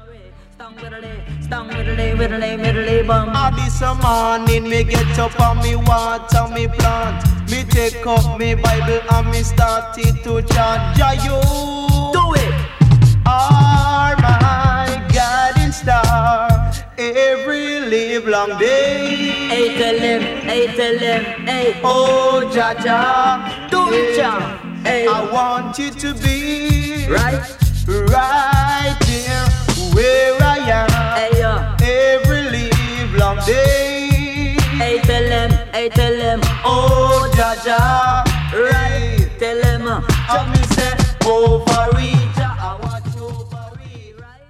This morning me get up and me water me plant. Me take up me Bible and me start it to chant. Jayo, Do it. are my guiding star every live long day. Hey, tell him, hey. Oh Jaja, Do it, Jah. Hey. I want you to be Right? right there where I am. Hey, yo. Every live long day. Hey, tell him. Oh Jaja, Right? Tell him. I me say, oh